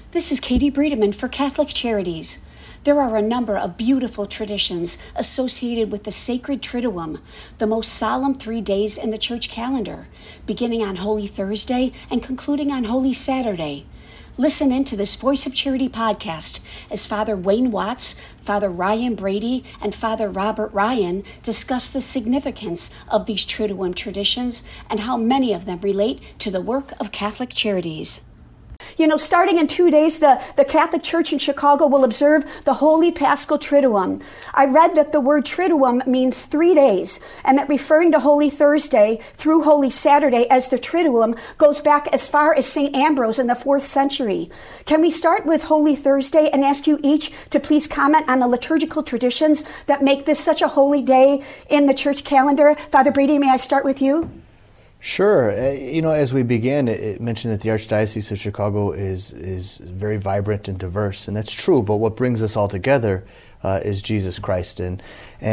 This is Katie Breedeman for Catholic Charities. There are a number of beautiful traditions associated with the sacred Triduum, the most solemn 3 days in the church calendar, beginning on Holy Thursday and concluding on Holy Saturday. Listen into this Voice of Charity podcast as Father Wayne Watts, Father Ryan Brady, and Father Robert Ryan discuss the significance of these Triduum traditions and how many of them relate to the work of Catholic Charities. You know, starting in 2 days, the Catholic Church in Chicago will observe the Holy Paschal Triduum. I read that the word Triduum means 3 days, and that referring to Holy Thursday through Holy Saturday as the Triduum goes back as far as St. Ambrose in the 4th century. Can we start with Holy Thursday and ask you each to please comment on the liturgical traditions that make this such a holy day in the church calendar? Father Brady, may I start with you? Sure. As we began, it mentioned that the Archdiocese of Chicago is very vibrant and diverse, and that's true. But what brings us all together is Jesus Christ, and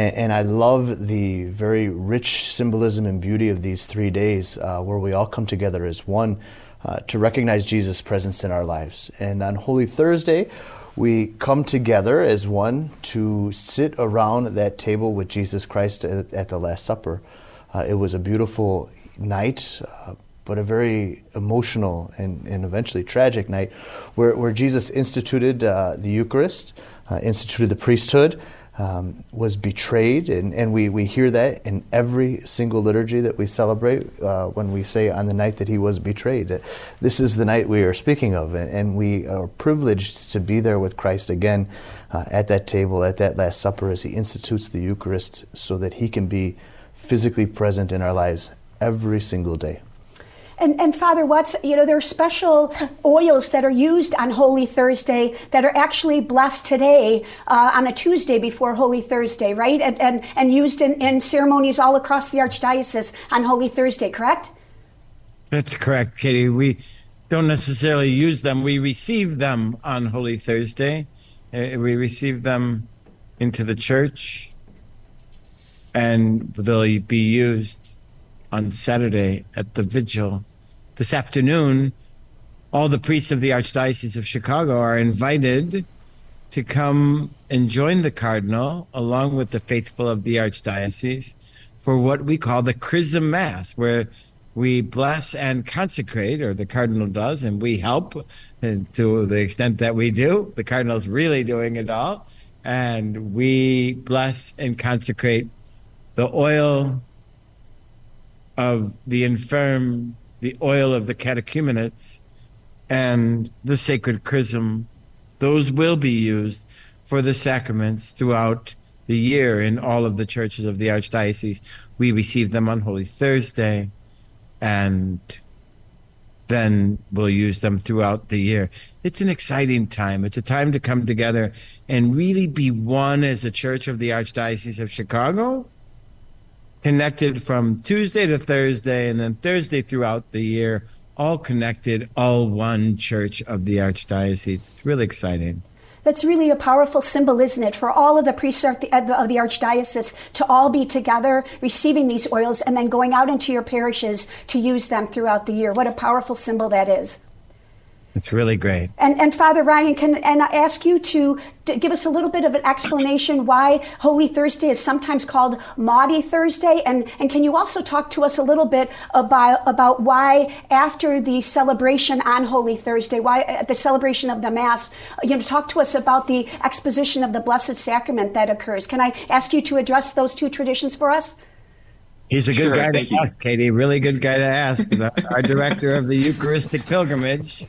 I love the very rich symbolism and beauty of these 3 days, where we all come together as one to recognize Jesus' presence in our lives. And on Holy Thursday, we come together as one to sit around that table with Jesus Christ at the Last Supper. It was a beautiful night, but a very emotional and eventually tragic night where Jesus instituted the Eucharist, instituted the priesthood, was betrayed, and we hear that in every single liturgy that we celebrate when we say on the night that he was betrayed. This is the night we are speaking of, and we are privileged to be there with Christ again at that table, at that Last Supper, as he institutes the Eucharist so that he can be physically present in our lives every single day. And Father Watts, there are special oils that are used on Holy Thursday that are actually blessed today on the Tuesday before Holy Thursday, right? And used in ceremonies all across the Archdiocese on Holy Thursday, correct? That's correct, Katie. We don't necessarily use them. We receive them on Holy Thursday. We receive them into the church, and they'll be used on Saturday at the vigil. This afternoon, all the priests of the Archdiocese of Chicago are invited to come and join the Cardinal, along with the faithful of the Archdiocese, for what we call the Chrism Mass, where we bless and consecrate, or the Cardinal does, and we help to the extent that we do. The Cardinal's really doing it all. And we bless and consecrate the oil of the infirm, the oil of the catechumenates, and the sacred chrism. Those will be used for the sacraments throughout the year in all of the churches of the Archdiocese. We receive them on Holy Thursday, and then we'll use them throughout the year. It's an exciting time. It's a time to come together and really be one as a church of the Archdiocese of Chicago, connected from Tuesday to Thursday, and then Thursday throughout the year, all connected, all one church of the Archdiocese. It's really exciting. That's really a powerful symbol, isn't it, for all of the priests of the Archdiocese to all be together, receiving these oils, and then going out into your parishes to use them throughout the year. What a powerful symbol that is. It's really great. And Father Ryan, I ask you to give us a little bit of an explanation why Holy Thursday is sometimes called Maundy Thursday, and can you also talk to us a little bit about why after the celebration on Holy Thursday, why at the celebration of the Mass, talk to us about the exposition of the Blessed Sacrament that occurs. Can I ask you to address those two traditions for us? He's a good guy to ask, Katie. Really good guy to ask. Our director of the Eucharistic pilgrimage.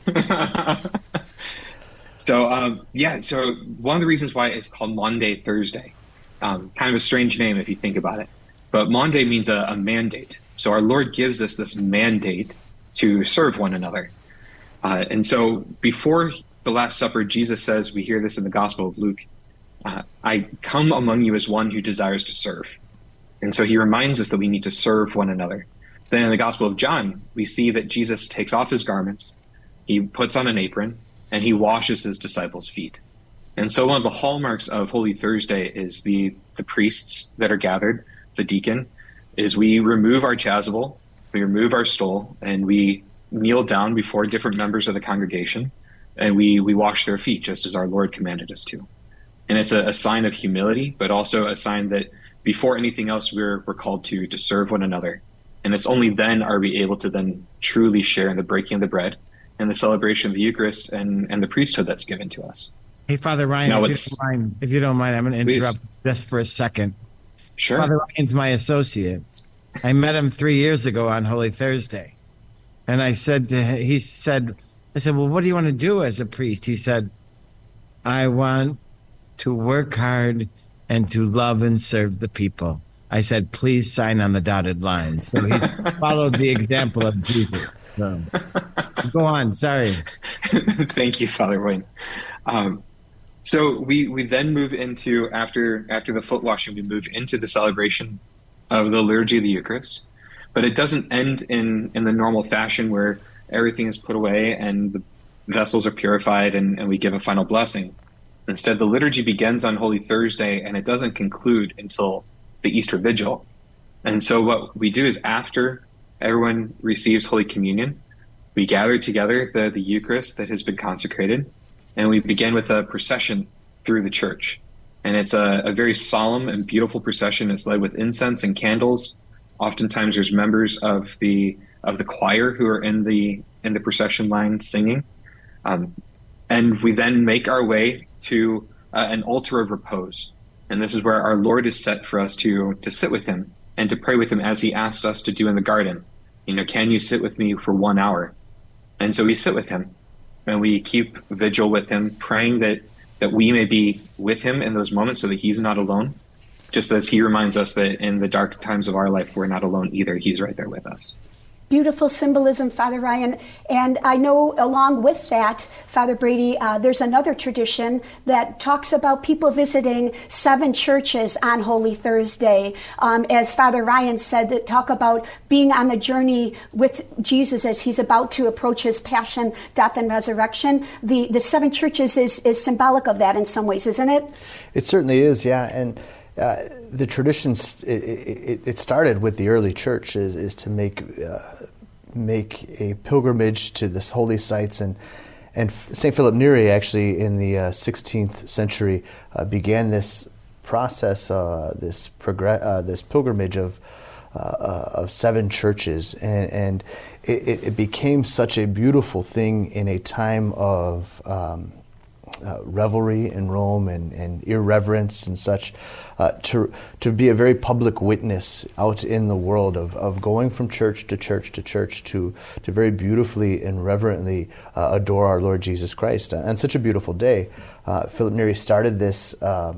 So one of the reasons why it's called Maundy Thursday, kind of a strange name if you think about it, but Maundy means a mandate. So our Lord gives us this mandate to serve one another. And so before the Last Supper, Jesus says, we hear this in the Gospel of Luke, I come among you as one who desires to serve. And so he reminds us that we need to serve one another. Then in the Gospel of John, we see that Jesus takes off his garments, he puts on an apron, and he washes his disciples' feet. And so one of the hallmarks of Holy Thursday is the priests that are gathered, the deacon, is we remove our chasuble, we remove our stole, and we kneel down before different members of the congregation and we wash their feet just as our Lord commanded us to. And it's a sign of humility, but also a sign that before anything else, we're called to serve one another. And it's only then are we able to then truly share in the breaking of the bread and the celebration of the Eucharist and the priesthood that's given to us. Hey, Father Ryan, Now if you don't mind, I'm going to interrupt just for a second. Sure. Father Ryan's my associate. I met him 3 years ago on Holy Thursday. And I said, well, what do you want to do as a priest? He said, I want to work hard and to love and serve the people. I said, please sign on the dotted line. So he's followed the example of Jesus. So, go on. Sorry. Thank you, Father Wayne. So we then move into, after the foot washing, we move into the celebration of the liturgy of the Eucharist. But it doesn't end in the normal fashion where everything is put away and the vessels are purified and we give a final blessing. Instead, the liturgy begins on Holy Thursday and it doesn't conclude until the Easter Vigil. And so what we do is after everyone receives Holy Communion, we gather together the Eucharist that has been consecrated, and we begin with a procession through the church. And it's a very solemn and beautiful procession. It's led with incense and candles. Oftentimes there's members of the choir who are in the procession line singing. And we then make our way to an altar of repose. And this is where our Lord is set for us to sit with him and to pray with him as he asked us to do in the garden. Can you sit with me for 1 hour? And so we sit with him and we keep vigil with him, praying that we may be with him in those moments so that he's not alone. Just as he reminds us that in the dark times of our life, we're not alone either. He's right there with us. Beautiful symbolism, Father Ryan. And I know along with that, Father Brady, there's another tradition that talks about people visiting 7 churches on Holy Thursday. As Father Ryan said, that talk about being on the journey with Jesus as he's about to approach his passion, death, and resurrection. The 7 churches is symbolic of that in some ways, isn't it? It certainly is, yeah. And the traditions, it started with the early church is to make a pilgrimage to this holy sites, and St. Philip Neri actually in the 16th century began this process, this pilgrimage of 7 churches, and it became such a beautiful thing in a time of revelry in Rome and irreverence and such, to be a very public witness out in the world of going from church to church to church to very beautifully and reverently adore our Lord Jesus Christ on such a beautiful day. Philip Neri started this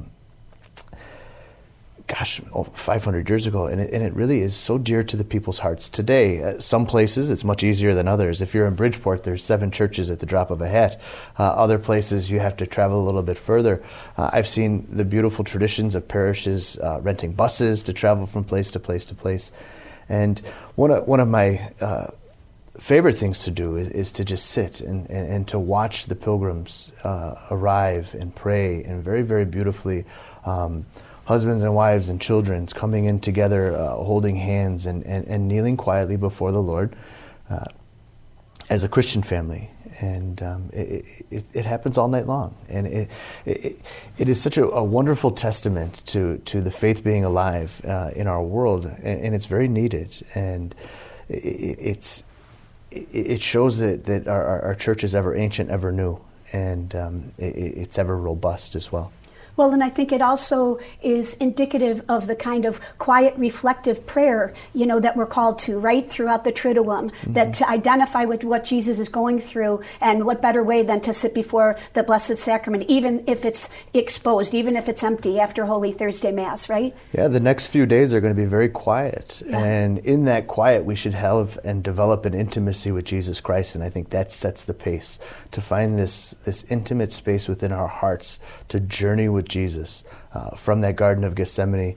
500 years ago, and it really is so dear to the people's hearts today. Some places it's much easier than others. If you're in Bridgeport, there's 7 churches at the drop of a hat. Other places you have to travel a little bit further. I've seen the beautiful traditions of parishes renting buses to travel from place to place to place. And one of my favorite things to do is to just sit and to watch the pilgrims arrive and pray, and very, very beautifully husbands and wives and children coming in together, holding hands and kneeling quietly before the Lord as a Christian family. And it happens all night long. And it is such a wonderful testament to the faith being alive in our world, and it's very needed. And it shows that our church is ever ancient, ever new, and it's ever robust as well. Well, and I think it also is indicative of the kind of quiet, reflective prayer, that we're called to, right, throughout the Triduum, that to identify with what Jesus is going through, and what better way than to sit before the Blessed Sacrament, even if it's exposed, even if it's empty after Holy Thursday Mass, right? Yeah, the next few days are going to be very quiet, and in that quiet we should have and develop an intimacy with Jesus Christ, and I think that sets the pace, to find this intimate space within our hearts to journey with Jesus from that Garden of Gethsemane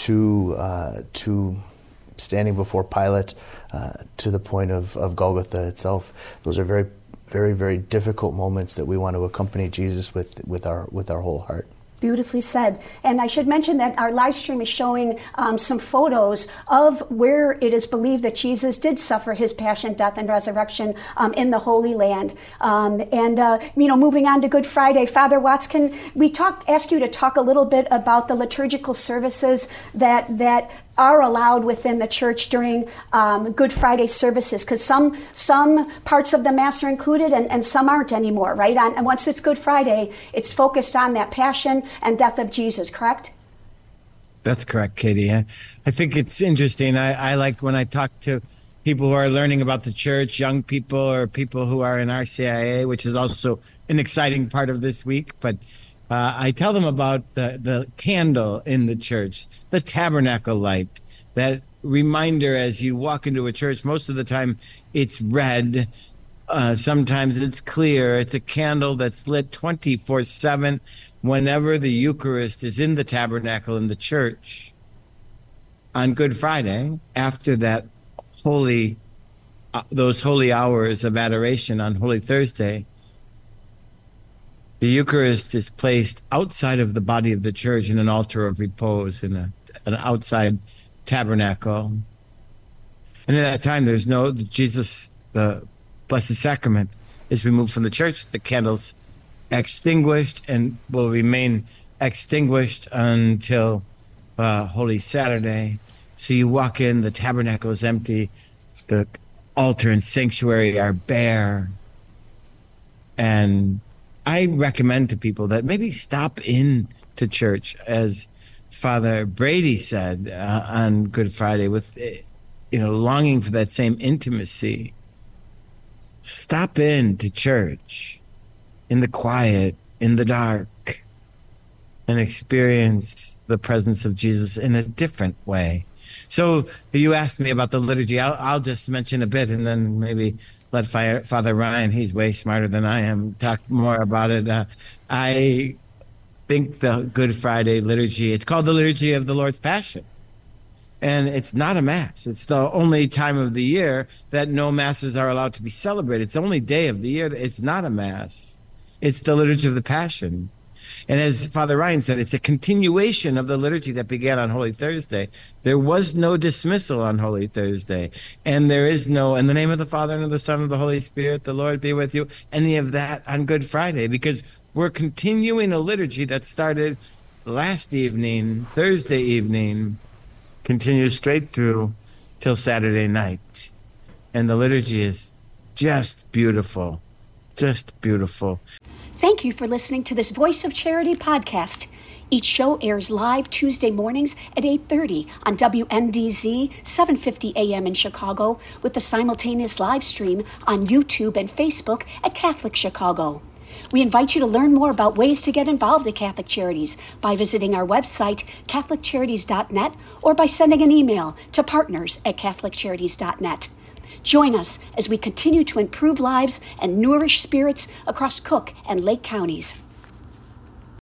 to standing before Pilate, to the point of Golgotha itself. Those are very, very, very difficult moments that we want to accompany Jesus with our whole heart. Beautifully said. And I should mention that our live stream is showing some photos of where it is believed that Jesus did suffer his passion, death, and resurrection in the Holy Land. Moving on to Good Friday, Father Watts, can we ask you to talk a little bit about the liturgical services that are allowed within the church during Good Friday services? Because some parts of the Mass are included and some aren't anymore, right? And once it's Good Friday, it's focused on that passion and death of Jesus, correct? That's correct, Katie. I think it's interesting. I like when I talk to people who are learning about the church, young people or people who are in RCIA, which is also an exciting part of this week. But I tell them about the candle in the church, the tabernacle light, that reminder as you walk into a church. Most of the time it's red. Sometimes it's clear. It's a candle that's lit 24/7 whenever the Eucharist is in the tabernacle in the church. On Good Friday, after that those holy hours of adoration on Holy Thursday, the Eucharist is placed outside of the body of the church in an altar of repose in an outside tabernacle. And at that time, there's the Blessed Sacrament is removed from the church. The candle's extinguished and will remain extinguished until Holy Saturday. So you walk in, the tabernacle is empty, the altar and sanctuary are bare. And I recommend to people that maybe stop in to church, as Father Brady said on Good Friday, with longing for that same intimacy. Stop in to church in the quiet, in the dark, and experience the presence of Jesus in a different way. So you asked me about the liturgy. I'll just mention a bit and then maybe let Father Ryan, he's way smarter than I am, talk more about it. I think the Good Friday liturgy, it's called the Liturgy of the Lord's Passion. And it's not a Mass. It's the only time of the year that no Masses are allowed to be celebrated. It's the only day of the year that it's not a Mass. It's the Liturgy of the Passion. And as Father Ryan said, it's a continuation of the liturgy that began on Holy Thursday. There was no dismissal on Holy Thursday. And there is no, in the name of the Father, and of the Son, and of the Holy Spirit, the Lord be with you, any of that on Good Friday, because we're continuing a liturgy that started last evening, Thursday evening, continues straight through till Saturday night. And the liturgy is just beautiful, just beautiful. Thank you for listening to this Voice of Charity podcast. Each show airs live Tuesday mornings at 8:30 on WNDZ 750 AM in Chicago, with the simultaneous live stream on YouTube and Facebook at Catholic Chicago. We invite you to learn more about ways to get involved in Catholic Charities by visiting our website, catholiccharities.net, or by sending an email to partners@catholiccharities.net. Join us as we continue to improve lives and nourish spirits across Cook and Lake counties.